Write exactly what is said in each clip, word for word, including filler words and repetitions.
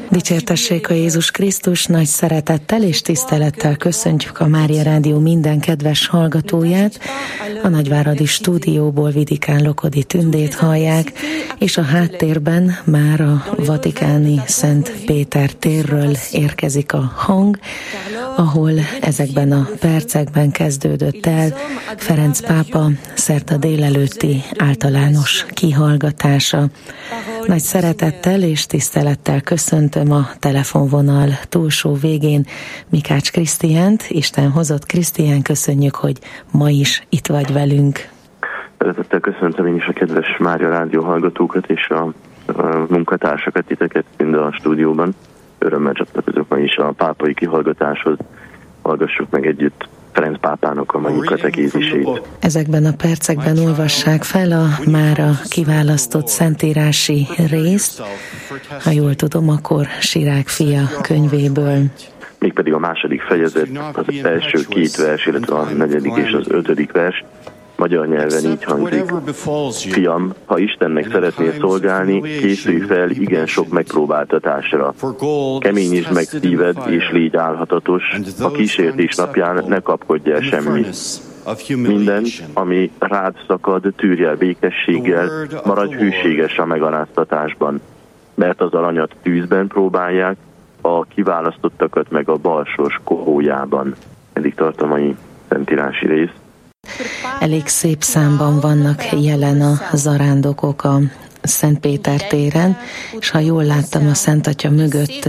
Dicsértessék a Jézus Krisztus, nagy szeretettel és tisztelettel köszöntjük a Mária Rádió minden kedves hallgatóját. A nagyváradi stúdióból Vidikán Lokodi Tündét hallják, és a háttérben már a vatikáni Szent Péter térről érkezik a hang, ahol ezekben a percekben kezdődött el Ferenc pápa szerda délelőtti általános kihallgatása. Nagy szeretettel és tisztelettel köszöntöm a telefonvonal túlsó végén Mikács Krisztiánt. Isten hozott Krisztián, köszönjük, hogy ma is itt vagy velünk. Szeretettel köszöntöm én is a kedves Mária Rádió hallgatókat és a, a munkatársakat, titeket mind a stúdióban. Örömmel csatlakozok ma is a pápai kihallgatáshoz. Hallgassuk meg együtt Ferenc pápának a mai katekézisét. Ezekben a percekben olvassák fel a mára kiválasztott szentírási részt, ha jól tudom, akkor Sirák fia könyvéből. Mégpedig a második fejezet, az első két vers, illetve a negyedik és az ötödik vers. Magyar nyelven így hangzik: Fiam, ha Istennek szeretnél szolgálni, készülj fel igen sok megpróbáltatásra. Keményítsd meg szíved, és légy álhatatos, a kísértés napján ne kapkodj el semmit. Minden, ami rád szakad, tűrj el békességgel, maradj hűséges a megaláztatásban, mert az aranyat tűzben próbálják, a kiválasztottakat meg a balsors kohójában. Eddig tart a mai szentírási rész. Elég szép számban vannak jelen a zarándokok a Szent Péter téren, és ha jól láttam, a Szent Atya mögött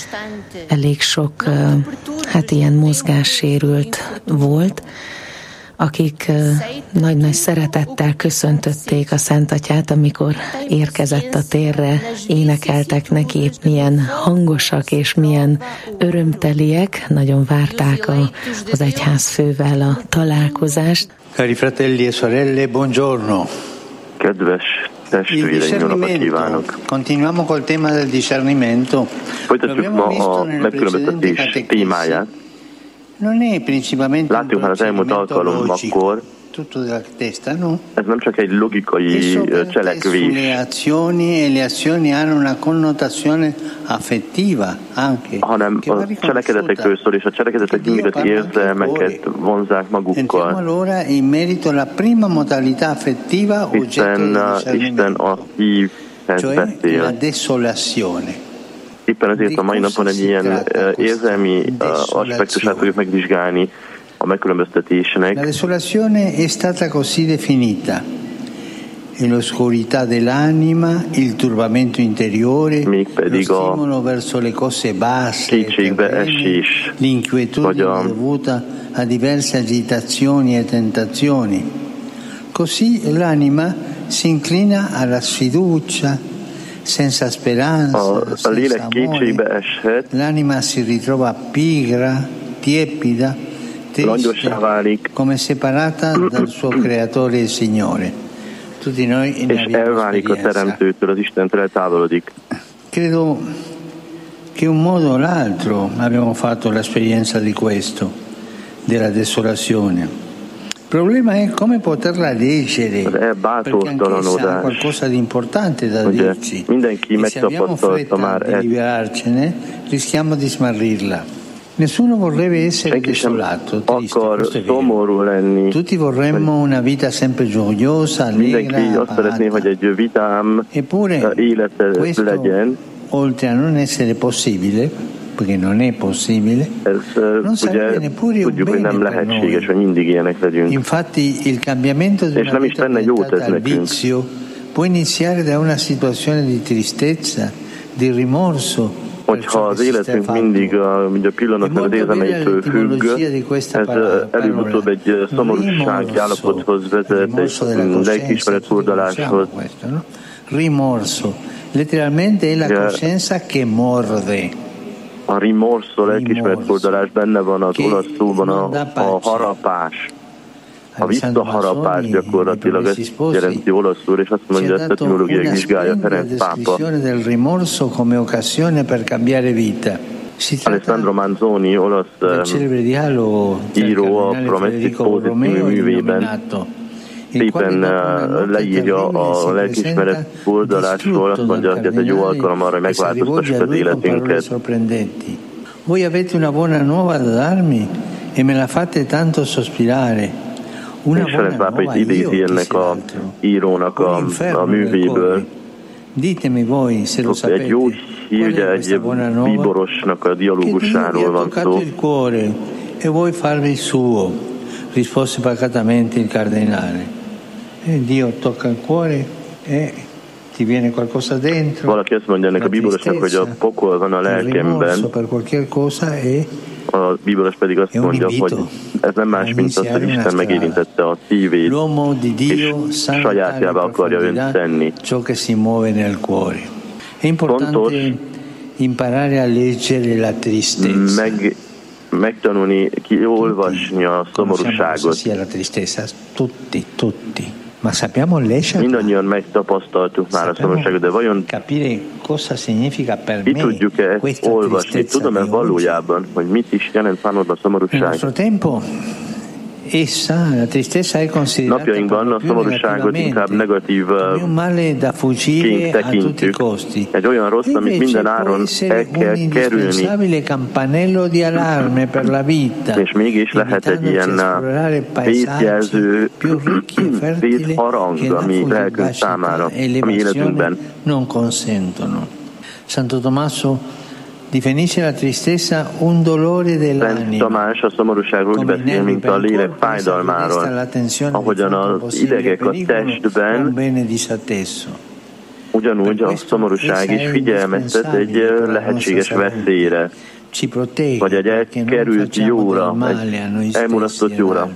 elég sok hát ilyen mozgássérült volt, akik nagy-nagy szeretettel köszöntötték a Szent Atyát, amikor érkezett a térre, énekeltek neki, épp milyen hangosak és milyen örömteliek, nagyon várták a, az egyházfővel a találkozást. Cari fratelli e sorelle, buongiorno. Kedves testvéreim, jó napot kívánok! Continuiamo col tema del discernimento. Folytatjuk ma a megkülönböztetés témáját. Látjuk már az elmúlt alkalommakkor, ez nem csak egy logikai cselekvés, hanem a cselekedetekről szól, és a cselekedetek mindig érzelmeket vonzák magukkal. Hiszen Isten a szívhez beszél. Éppen ezért a mai napon egy ilyen érzelmi aspektusát fogjuk megvizsgálni a megkülönböztetésnek. La desolazione è stata così definita: l'oscurità dell'anima, il turbamento interiore, lo stimolo verso le cose basse, l'inquietudine dovuta a diverse agitazioni e tentazioni. Così l'anima si inclina alla sfiducia, senza speranza, senza amore. L'anima si ritrova pigra, tiepida, triste, come separata dal suo creatore e Signore. Tutti noi ne abbiamo esperienza. Credo che un modo o l'altro abbiamo fatto l'esperienza di questo, della desolazione. Il problema è come poterla leggere, perché anch'essa ha qualcosa di importante da dirci, e se abbiamo fretta di liberarcene rischiamo di smarrirla. Nessuno vorrebbe essere desolato, triste, questo è vero. Tutti vorremmo una vita sempre gioiosa, allegra, apagata. Eppure questo, oltre a non essere possibile, perché non è possibile, non sarebbe neppure un bene per noi. Infatti il cambiamento di una vita orientata al vizio può iniziare da una situazione di tristezza, di rimorso. Hogyha az életünk mindig a, a pillanatnak az érzelmeitől függ, ez előbb-utóbb egy szomorúsági állapothoz vezet, egy lelkiismeret furdaláshoz. Rimorso, letteralmente è la coscienza che morde. A rimorso, lelkiismeret furdalás benne van az olasz szóban a, a harapás. A visszaharapás gyakorlatilag ezt jelenti olaszul, és azt mondja, hogy ezt a teológiai vizsgálja Ferenc pápa. Alessandro Manzoni, olasz író a Promessi Sposi című művében szépen leírja a lelkiismeret furdalásról, azt mondja, hogy ez egy jó alkalom arra, hogy megváltoztassuk az életünket. Voi avete una buona nuova da darmi e me la fate tanto sospirare. És Ferenc pápa itt idézi ennek a írónak a, a művéből. Egy jó hírje, egy bíborosnak a dialógusáról van szó. E vuoi farvi il suo, rispose pacatamente il cardinale. E Dio tocca il cuore e ti viene qualcosa dentro. Valaki azt mondja ennek a bíborosnak, hogy a pokol van a lelkemben. A bíboros pedig azt mondja, hogy ez nem más, mint az, hogy Isten megérintette a szívét, és sajátjába akarja önt tenni. Fontos meg, megtanulni, kiolvasni a szomorúságot. Mindannyian megtapasztaltuk már a szomorúságot, de vajon mi tudjuk-e ezt olvasni? Tudom-e valójában, hogy mit is jelent számodra a szomorúság? Napjainkban a szomorúságot inkább negatív ként tekintjük. Egy olyan rossz, amit minden áron el kell kerülni. És mégis lehet egy ilyen védjelző, védharang, ami lelkünk számára, ami életünkben. Santo Tommaso definisce la tristezza un dolore dell'anima. Tamás a szomorúság úgy beszél, mint a lélek fájdalmáról, ahogyan az idegek a testben, ugyanúgy a szomorúság is figyelmeztet egy lehetséges veszélyre, vagy egy elkerült jóra, egy elmulasztott jóra.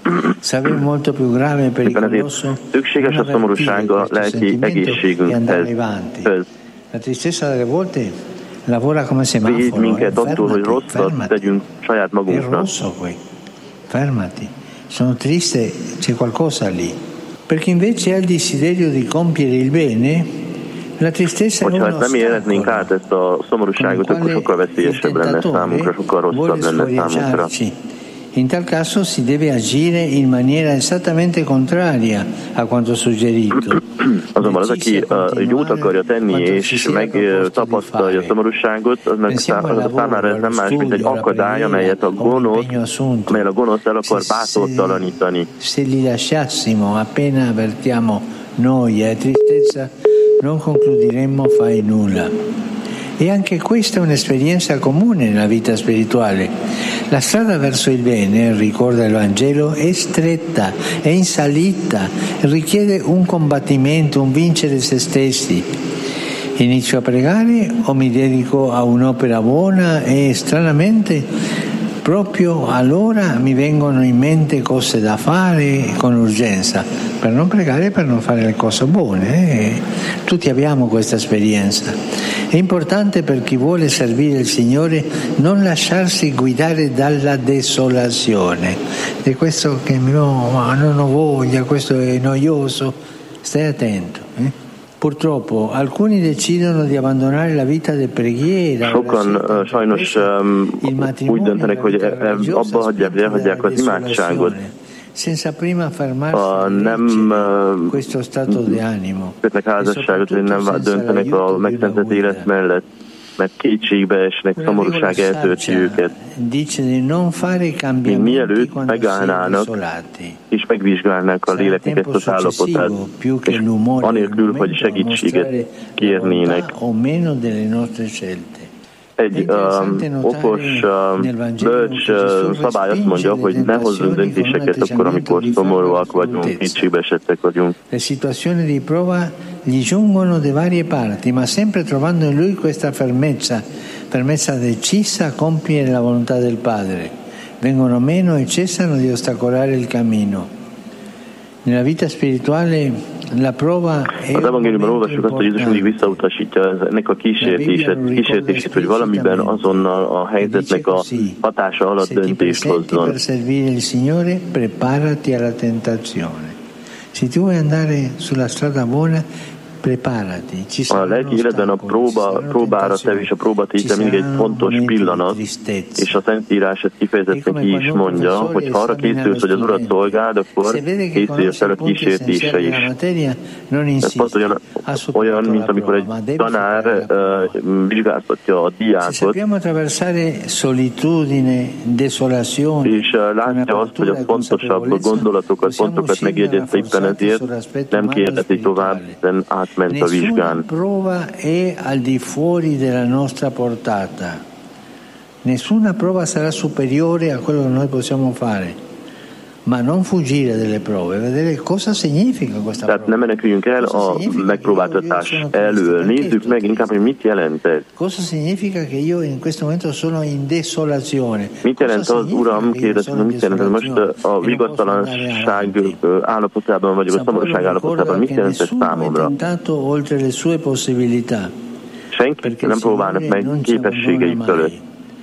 Éppen ezért szükséges a szomorúság a lelki egészségünkhez. Védj minket attól, hogy rosszat tegyünk saját magunknak. Fermati, sono triste, c'è qualcosa lì. Perché invece ha il desiderio di compiere il bene, la tristezza è uno Hogyha nem élhetnénk át ezt a szomorúságot, akkor sokkal veszélyesebb lenne számunkra, sokkal rosszabb lenne számunkra. In tal caso si deve agire in maniera esattamente contraria a quanto suggerito. Azonban az, aki jót akarja tenni és megtapasztalja a szomorúságot, az meg számára ez nem más, mint egy akadály, amelyet a gonosz, amelyet a gonosz el akar bátortalanítani. Se li lasciassimo appena avvertiamo noia e tristezza, non concluderemmo fai nulla. E anche questa è un'esperienza comune nella vita spirituale. La strada verso il bene, ricorda il Vangelo, è stretta, è in salita, richiede un combattimento, un vincere se stessi. Inizio a pregare o mi dedico a un'opera buona e stranamente proprio allora mi vengono in mente cose da fare con urgenza, per non pregare e per non fare le cose buone. Eh? Tutti abbiamo questa esperienza. È importante per chi vuole servire il Signore non lasciarsi guidare dalla desolazione. Di questo che no, non ho voglia, questo è noioso. Stai attento. Eh? Purtroppo alcuni decidono di abbandonare la vita di preghiera. Sokan uh, sajnos um, úgy döntenek, hogy abba hagyják, elhagyják az imádságot. A nem kötnek házasságot, hogy nem döntenek a megszentelt élet mellett, mert kétségbe esnek, szomorúság eltölti őket. Még mielőtt megállnának, és megvizsgálnák a léleknek ezt az állapotát, és anélkül, hogy segítséget kérnének. Egy um, okos, um, bölcs uh, szabály azt mondja, hogy ne hozzunk döntéseket akkor, amikor szomorúak vagyunk, kétségbe esettek vagyunk. Le situazioni di prova gli giungono da varie parti, ma sempre trovando in lui questa fermezza, fermezza decisa a compiere la volontà del Padre. Vengono meno e cessano di ostacolare il cammino. Nella vita spirituale la prova è az evangéliumban olvassuk azt, hogy Jézus mindig visszautasítja ennek a kísértését, kísértését, hogy valamiben azonnal a helyzetnek a hatása alatt döntést hozzon. Per servire il Signore, preparati alla tentazione. Se tu vuoi andare sulla strada buona, A lelki életben a próba, próbára tevés, a próbatétel mindig egy fontos pillanat, és a Szentírás ezt kifejezetten ki is mondja, hogy ha arra készülsz, hogy az Urat szolgáld, akkor készülj fel a kísértése is. Ez pont olyan, olyan, mint amikor egy tanár uh, vizsgáztatja a diákot, és uh, látja azt, hogy a fontosabb gondolatokat, pontokat megjegyezte, éppen ezért nem kérdezi tovább, hiszen átment a vizsgán. Nessuna prova sarà superiore a quello che noi possiamo fare, ma non fuggire delle prove, vedere cosa significa questa prova. Tehát nem meneküljünk el a megpróbáltatás elől. Nézzük meg inkább, hogy mit jelent ez. Cosa significa che io in questo momento sono in desolazione? Mit jelent az, Uram, kérdezem, mit jelent ez most a vigasztalanság állapotában vagyok, a szomorúság állapotában, mit jelent ez számomra? Senki nem próbálnak meg képességeik fölött.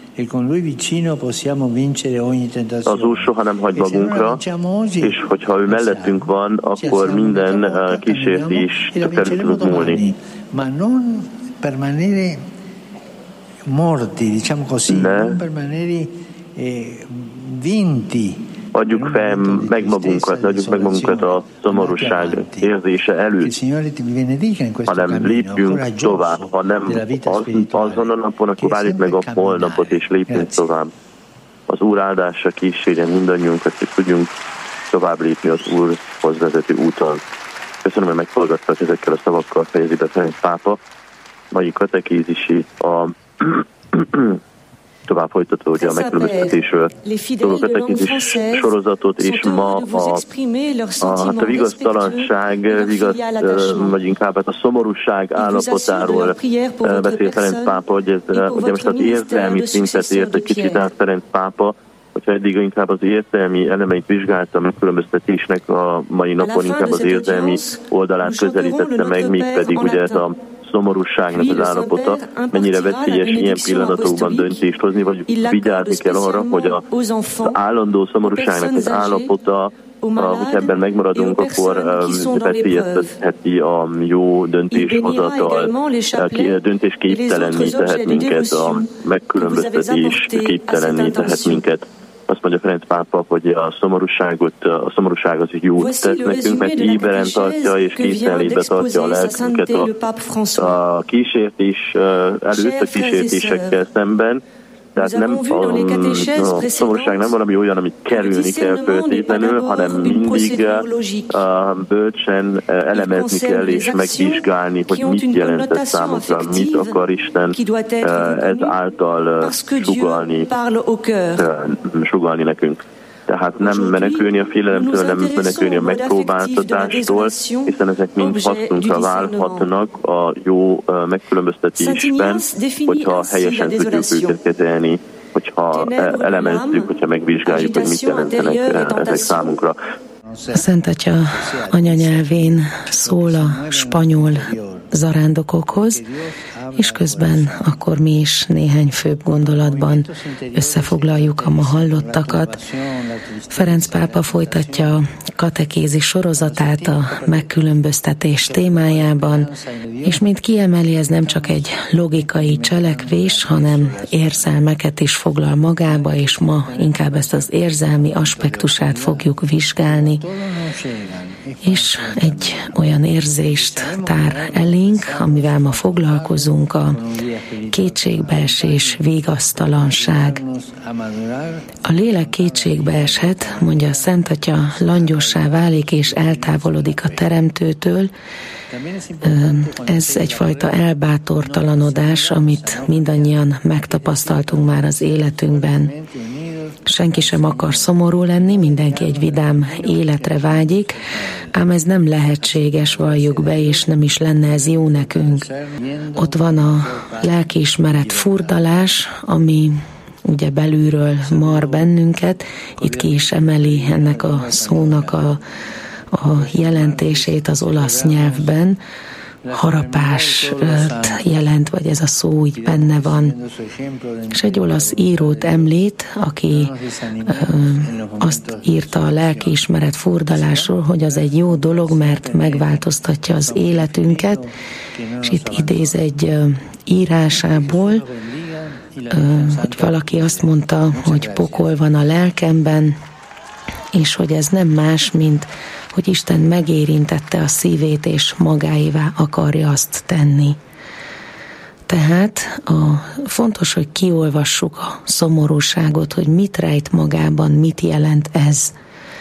Az Úr soha nem hagy magunkra, és hogyha ő mellettünk van, akkor minden kísértés fel tudunk múlni. Ne adjuk fel meg magunkat, ne adjuk meg magunkat a szomorúság érzése előtt, hanem lépjünk tovább. Ha nem az, azon a napon, akkor várjuk meg a holnapot, és lépjünk tovább. Az Úr áldása kísérjen mindannyiunkat, hogy tudjunk tovább lépni az Úrhoz vezető úton. Köszönöm, hogy meghallgattak, ezekkel a szavakkal fejezi be Ferenc pápa mai katekézisét, a tovább folytatódja a megkülönböztetésről szóló katekézis sorozatot, és ma a, a, a vigasztalanság, vigasz, vagy inkább a szomorúság állapotáról beszél Ferenc pápa, hogy ez, ugye most az érzelmi szintet ért egy kicsit át Ferenc pápa, hogyha eddig inkább az érzelmi elemeit vizsgálta a megkülönböztetésnek, a mai napon inkább az érzelmi oldalát közelítette meg, mégpedig ugye ez a szomorúságnak az állapota, mennyire veszélyes ilyen pillanatokban döntést hozni, vagy vigyázni kell arra, hogy az állandó szomorúságnak az állapota, hogy ebben megmaradunk, akkor veszélyeztetheti a jó döntéshozatal, döntésképtelenné tehet minket, a megkülönböztetés képtelenné tehet minket. Azt mondja Ferenc pápa, hogy a szomorúságot, a szomorúság az jót tesz nekünk, mert éberen tartja és készenlétbe tartja a lelkünket a, a kísértés előtt, a kísértésekkel szemben. Tehát nem a, a szomorúság nem valami olyan, amit kerülni kell feltétlenül, hanem mindig a bölcsen elemezni kell és megvizsgálni, hogy mit jelent ez számunkra, mit akar Isten ez által sugallni, sugallni nekünk. Tehát nem menekülni a félelemtől, nem menekülni a megpróbáltatástól, hiszen ezek mind hasznunkra válhatnak a jó megkülönböztetésben, hogyha helyesen tudjuk őket kezelni, hogyha elemezzük, hogyha megvizsgáljuk, hogy mit jelentenek ezek számunkra. A Szent Atya anyanyelvén szól a spanyol zarándokokhoz, és közben akkor mi is néhány főbb gondolatban összefoglaljuk a ma hallottakat. Ferenc pápa folytatja a katekézis sorozatát a megkülönböztetés témájában, és mint kiemeli, ez nem csak egy logikai cselekvés, hanem érzelmeket is foglal magába, és ma inkább ezt az érzelmi aspektusát fogjuk vizsgálni. És egy olyan érzést tár elénk, amivel ma foglalkozunk, a kétségbeesés, vigasztalanság. A lélek kétségbe eshet, mondja a Szent Atya, langyossá válik és eltávolodik a Teremtőtől. Ez egyfajta elbátortalanodás, amit mindannyian megtapasztaltunk már az életünkben. Senki sem akar szomorú lenni, mindenki egy vidám életre vágyik, ám ez nem lehetséges, valljuk be, és nem is lenne ez jó nekünk. Ott van a lelkiismeret furdalás, ami ugye belülről mar bennünket, itt ki is emeli ennek a szónak a, a jelentését az olasz nyelvben, harapást jelent, vagy ez a szó így benne van. És egy olasz írót említ, aki ö, azt írta a lelkiismeret furdalásról, hogy az egy jó dolog, mert megváltoztatja az életünket, és itt idéz egy ö, írásából, ö, hogy valaki azt mondta, hogy pokol van a lelkemben, és hogy ez nem más, mint hogy Isten megérintette a szívét, és magáévá akarja azt tenni. Tehát a, fontos, hogy kiolvassuk a szomorúságot, hogy mit rejt magában, mit jelent ez.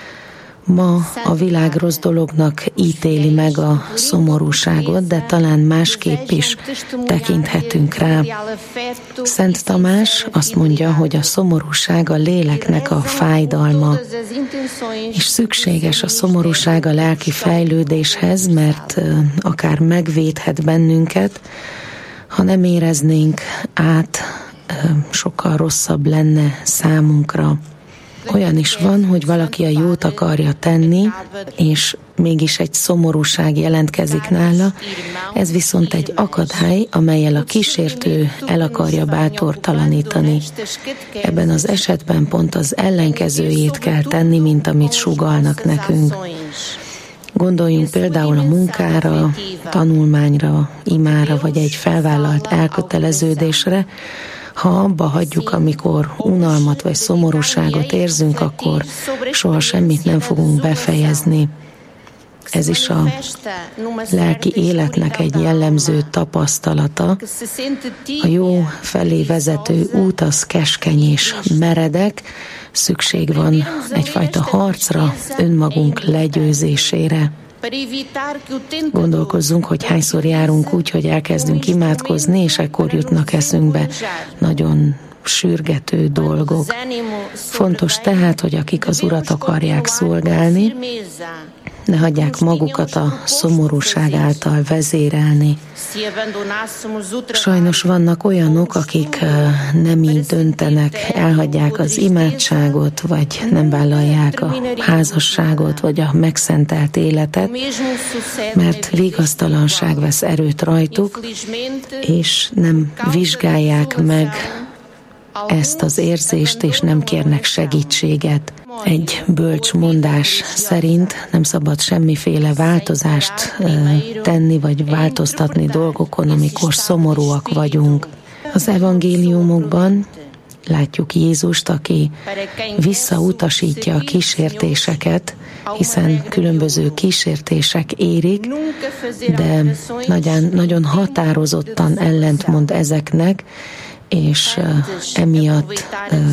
Ma a világ rossz dolognak ítéli meg a szomorúságot, de talán másképp is tekinthetünk rá. Szent Tamás azt mondja, hogy a szomorúság a léleknek a fájdalma, és szükséges a szomorúság a lelki fejlődéshez, mert akár megvédhet bennünket, ha nem éreznénk át, sokkal rosszabb lenne számunkra. Olyan is van, hogy valaki a jót akarja tenni, és mégis egy szomorúság jelentkezik nála, ez viszont egy akadály, amellyel a kísértő el akarja bátortalanítani. Ebben az esetben pont az ellenkezőjét kell tenni, mint amit sugallnak nekünk. Gondoljunk például a munkára, tanulmányra, imára, vagy egy felvállalt elköteleződésre. Ha abba hagyjuk, amikor unalmat vagy szomorúságot érzünk, akkor soha semmit nem fogunk befejezni. Ez is a lelki életnek egy jellemző tapasztalata. A jó felé vezető út az keskeny és meredek, szükség van egyfajta harcra, önmagunk legyőzésére. Gondolkozzunk, hogy hányszor járunk úgy, hogy elkezdünk imádkozni, és ekkor jutnak eszünkbe nagyon sürgető dolgok. Fontos tehát, hogy akik az Urat akarják szolgálni, ne hagyják magukat a szomorúság által vezérelni. Sajnos vannak olyanok, akik nem így döntenek, elhagyják az imádságot, vagy nem vállalják a házasságot, vagy a megszentelt életet, mert vigasztalanság vesz erőt rajtuk, és nem vizsgálják meg ezt az érzést, és nem kérnek segítséget. Egy bölcs mondás szerint nem szabad semmiféle változást tenni, vagy változtatni dolgokon, amikor szomorúak vagyunk. Az evangéliumokban látjuk Jézust, aki visszautasítja a kísértéseket, hiszen különböző kísértések érik, de nagyon, nagyon határozottan ellentmond ezeknek, és emiatt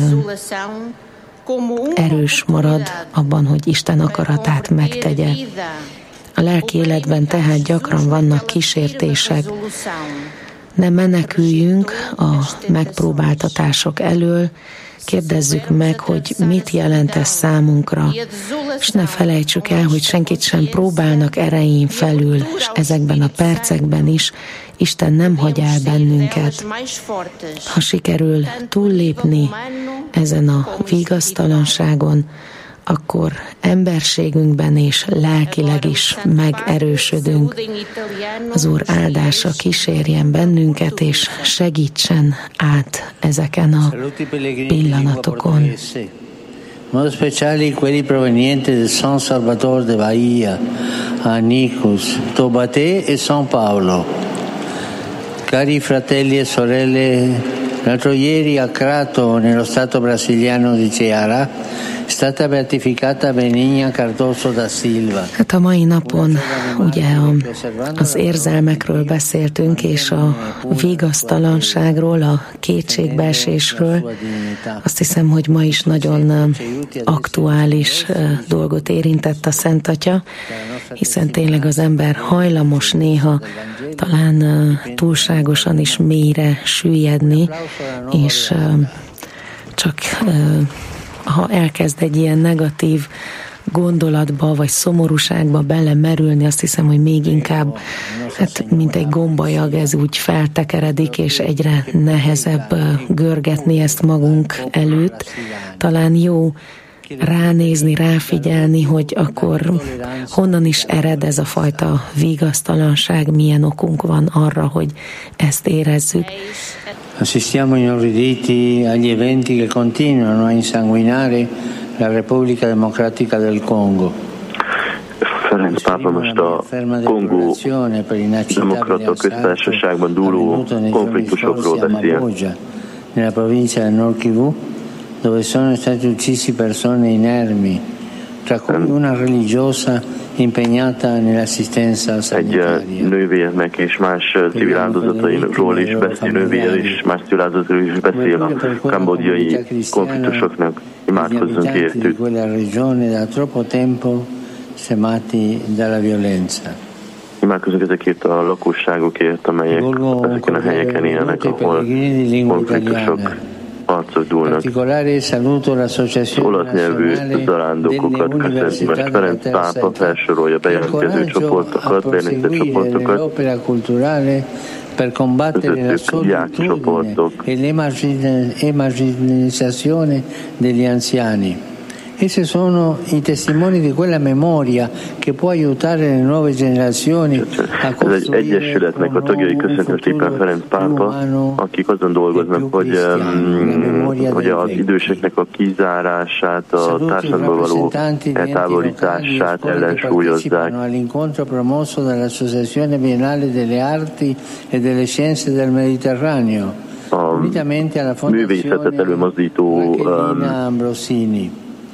erős marad abban, hogy Isten akaratát megtegye. A lelki életben tehát gyakran vannak kísértések. Ne meneküljünk a megpróbáltatások elől, kérdezzük meg, hogy mit jelent ez számunkra, és ne felejtsük el, hogy senkit sem próbálnak erején felül, és ezekben a percekben is Isten nem hagy el bennünket. Ha sikerül túllépni ezen a vigasztalanságon, akkor emberségünkben és lelkileg is megerősödünk. Az Úr áldása kísérjen bennünket, és segítsen át ezeken a pillanatokon. In modo speciale quelli provenienti da San Salvador de Bahia, Anicus, Taubaté e San Paolo. Cari fratelli e sorelle, l'altro ieri a Crato, nello stato brasiliano di Ceará, è stata beatificata Benigna Cardoso da Silva. Hát a mai napon ugye a, az érzelmekről beszéltünk, és a vigasztalanságról, a kétségbeesésről. Azt hiszem, hogy ma is nagyon aktuális dolgot érintett a Szent Atya, hiszen tényleg az ember hajlamos néha talán túlságosan is mélyre süllyedni, és csak ha elkezd egy ilyen negatív gondolatba vagy szomorúságba belemerülni, azt hiszem, hogy még inkább, hát mint egy gombajag, ez úgy feltekeredik, és egyre nehezebb görgetni ezt magunk előtt. Talán jó ránézni, ráfigyelni, hogy akkor honnan is ered ez a fajta vigasztalanság, milyen okunk van arra, hogy ezt érezzük. Assistiamo inorriditi agli eventi che continuano a insanguinare la Repubblica Democratica del Congo. Ferenc pápa most a Kongó Demokrata Köztársaságban dúló konfliktusokról beszél. Nella provincia del Nord Kivu, dove sono stati uccisi persone inermi, tra cui una religiosa impegnata nell'assistenza sanitaria. Egy nővérnek és más civil áldozatairól is beszél, nővér és más civil áldozatairól is beszél a kambodjai konfliktusoknak. Imádkozzunk értük. Quella regione da troppo tempo semati dalla violenza. Imádkozunk ezekért a lakosságokért, amelyek ezeken a helyeken élnek, ahol konfliktusok, harcok dúlnak. Az olasz nyelvű zarándokokat köszönti. Most Ferenc pápa felsorolja bejelentkező csoportokat, bejelentkező csoportokat, per combattere la solitudine e l'emarginazione degli anziani. Essi sono i testimoni di quella memoria che può aiutare le nuove generazioni a costruire egy egyesületnek a tagjai köszöntek szépen Ferenc pápa, akik azon dolgoznak, hogy, hogy az időseknek a kizárását, a társadalomból való eltávolítását ellensúlyozzák. All'incontro promosso dall'Associazione Biennale delle Arti e delle Scienze del Mediterraneo, unitamente alla Fondazione Caterina Ambrosini.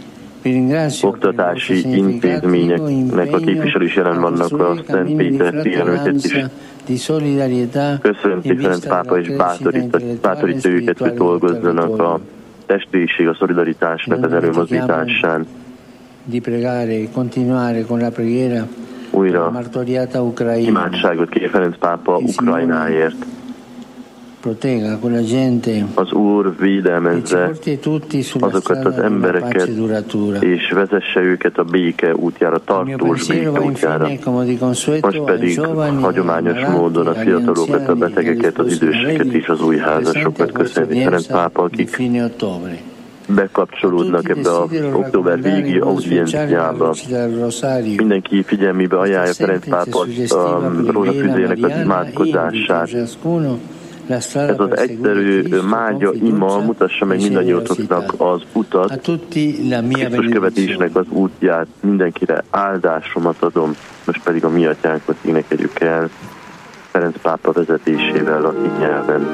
Oktatási intézményeknek a képviselő is jelen vannak a Szent Péter téren, őket is köszönti Ferenc pápa, és bátorítja őket, hogy dolgozzanak a testvériség, a szolidaritásnak az előmozdításán. Újra imádságot kér Ferenc pápa Ukrajnáért. Az Úr védelmezze azokat az embereket, és vezesse őket a béke útjára, tartós béke útjára. Most pedig hagyományos módon a fiatalokat, a betegeket, az időseket és az új házasokat köszöni Ferenc pápa, akik bekapcsolódnak ebbe az október végi audienciába. Mindenki figyelmébe ajánlja Ferenc pápa a rózsafüzének az imádkozását. Ez az egyszerű mágia ima mutassa meg mindannyiótoknak az utat, Krisztus követésnek az útját, mindenkire áldásomat adom, most pedig a mi atyánkat énekeljük el Ferenc pápa vezetésével latin nyelven.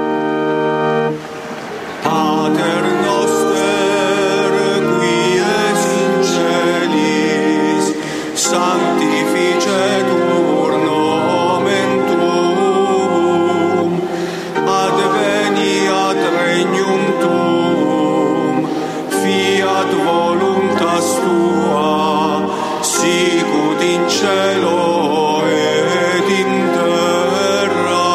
Pater noster, qui es in celis, sanctificetur nomen tuum, adveniat regnum tuum, fiat voluntas tua, sicut in cielo et in terra.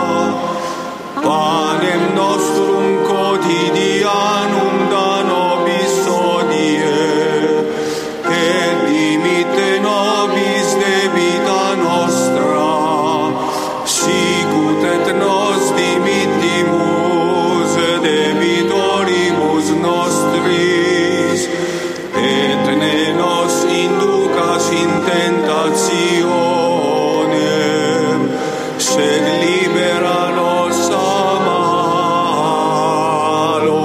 Panem nostrum quotidianum da nobis hodie, et dimitte nobis debita nostra, sicut et nos dimittimus debitoribus nostris, et ne nos inducas in tentationem, sed libera nos a malo.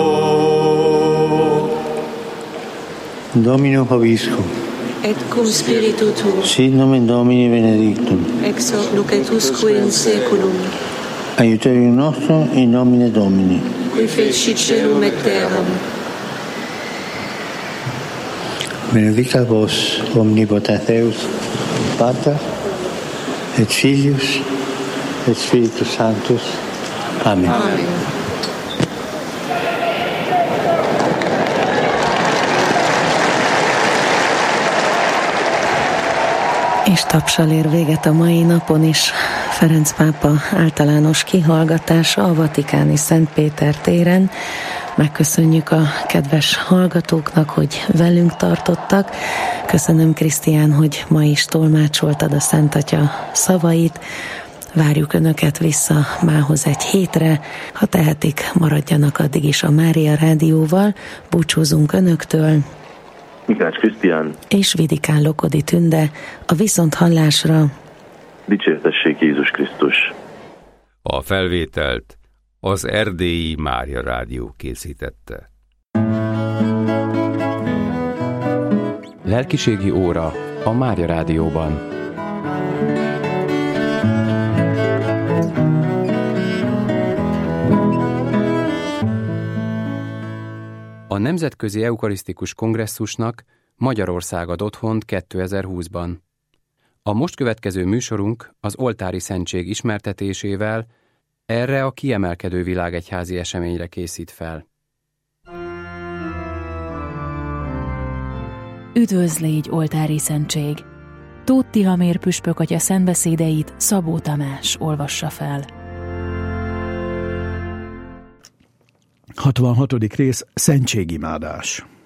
Domino Hoviscum. Et cum spiritu tuo. Sit nomen Domini benedictum. Ex hoc nunc et usque in saeculum. Aiuterium nostrum in nomine Domini. Qui fecit caelum et terram. Benedicat vos omnipotens Deus, Pater et Filius et Spiritus Sanctus. Amen. Amen. És tapsal ér véget a mai napon is Ferenc pápa általános kihallgatása a vatikáni Szent Péter téren. Megköszönjük a kedves hallgatóknak, hogy velünk tartottak. Köszönöm, Krisztián, hogy ma is tolmácsoltad a Szent Atya szavait. Várjuk Önöket vissza mához egy hétre. Ha tehetik, maradjanak addig is a Mária Rádióval. Búcsúzunk Önöktől. Mikács Krisztián és Vidikán Lokodi Tünde. A viszonthallásra. Dicsértessék Jézus Krisztus! A felvételt az Erdélyi Mária Rádió készítette. Lelkiségi óra a Mária Rádióban. A Nemzetközi Eukarisztikus Kongresszusnak Magyarország ad otthont kétezer-húszban. A most következő műsorunk az oltári szentség ismertetésével erre a kiemelkedő világegyházi eseményre készít fel. Üdvözl légy, oltári szentség! Tóth Tihamér püspök atya szentbeszédeit Szabó Tamás olvassa fel. hatvanhatodik rész. Szentségimádás.